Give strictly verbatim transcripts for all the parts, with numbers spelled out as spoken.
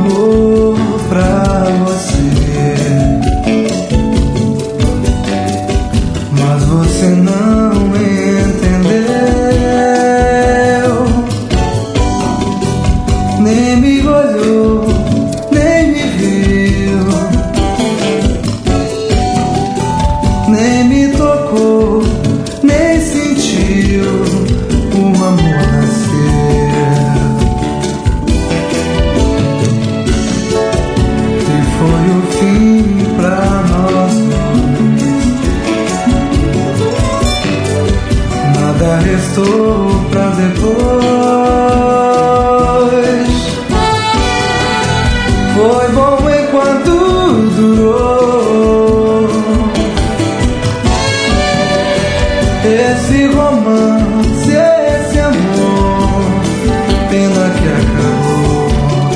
amor pra você, mas você não entendeu, nem me olhou, nem me viu, nem me tocou, nem sentiu o amor nascer. E foi o fim pra nós dois, nada restou pra depois. Foi bom enquanto durou esse romance, esse amor, pena que acabou.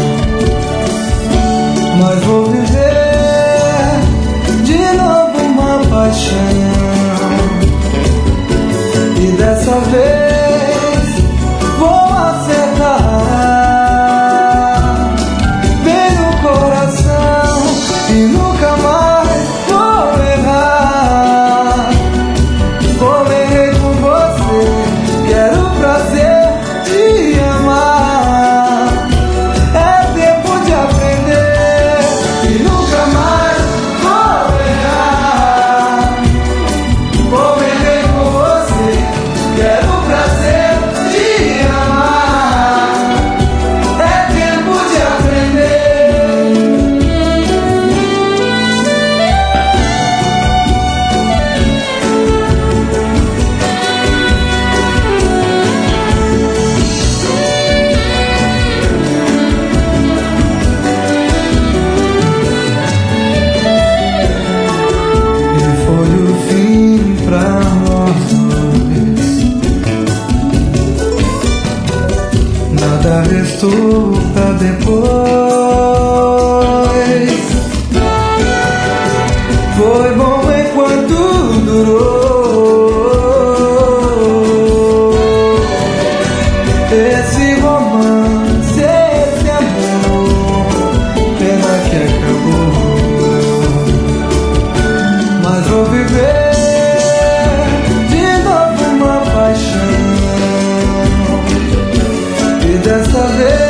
Mas vou viver de novo uma paixão, e dessa vez vou acertar bem no coração e nunca mais vou errar. Como errei com você, quero o prazer de amar. É tempo de aprender e nunca mais vou errar. Como errei com você, quero o prazer de amar. É tempo de aprender. E foi o fim pra nós dois, nada restou pra depois. Foi bom enquanto durou esse romance, esse amor, pena que acabou. Mas vou viver de novo uma paixão, e dessa vez